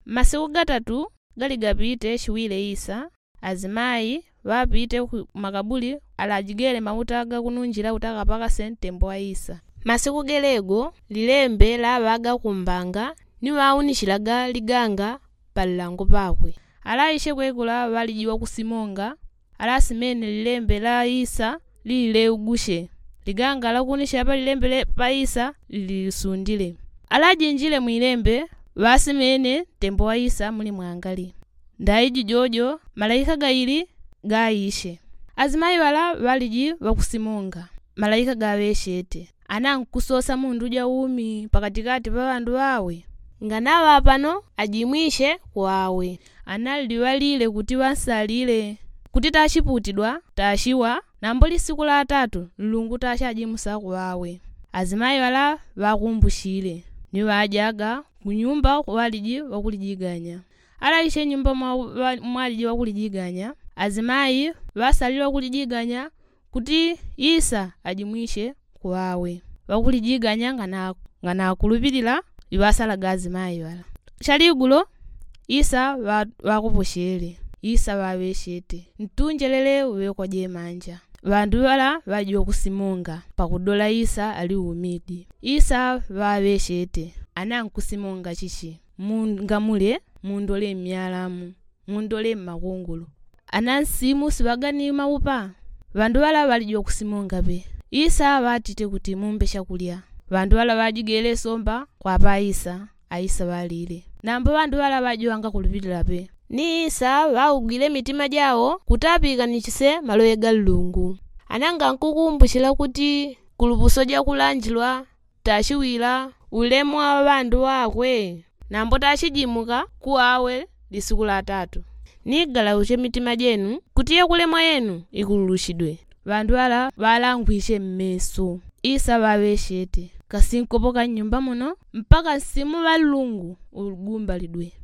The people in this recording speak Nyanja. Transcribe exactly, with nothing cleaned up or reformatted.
Masiku gatatu gali gapite chiwire Isa azimayi vapite ku makabuli alajigele mafuta gakununjira utaka paka sentembo wa Isa. Masiku gelego lilembe la vaga kumbanga ni waunichilaga liganga palilango pakwe. Alaishe kwekula valijiwa kusimonga ala simene lilembe la Isa lile ugushe liganga la kunisha pa lilembe pa Isa lilisundile. Alajinjile mwilembe vasimene tembo wa Isa muli mwangali. Ndaiji jojo malaika gaili gaishe. Azimayi wala valiji wakusimonga malaika gaweshete anankusosa mundu ja umi pakatikati pa bandu bawe nganawa pano ajimwishe kwawe analiwalile kuti wansalile kuti tachiputidwa tashiwa namboli siku la tatu lungu tashajimusa kwawe. Azimayi wala vakumbushile ni wajaga kunyumba waliji wakulijiganya. Alaishe nyumba mwaliji wakulijiganya azimayi vasalilwa kulijiganya kuti Isa ajimwishe kwawe wakulijiganya ngana ngana kulupilira ibasalaga azimayi wala. Shaligulo Isa wakupushile Isa waweshete ntunjelele uwekwa je manja. Vandu wala vajiwa kusimonga pakudola Isa ali umidi. Isa waweshete anankusimonga chichi mungamule mundole myalamu mundole makungulu anansimu sibagani maupa. Vandu wala valijiwa kusimonga be. Isa vatite kuti mumbe shakulya. Vandu wala vajigele somba kwa pa Isa Aisa walile nambo vandu wala vajiwanga kulupilira pe. Ni Isa waugile mitima jawo kutapika nichise maloye galungu. Ananga nkukumbushila kuti kulupuso ja kulanjilwa tashiwila ulemu wa vandu wakwe nambo tashijimuka kuawe lisiku la tatu. Nigala uche mitima jenu kutiye kulema yenu ikululushidwe. Vandu wala valangwishe mmeso. Isa waweshete kasinkopoka nyumba muno mpaka simu valungu ugumba lidwe.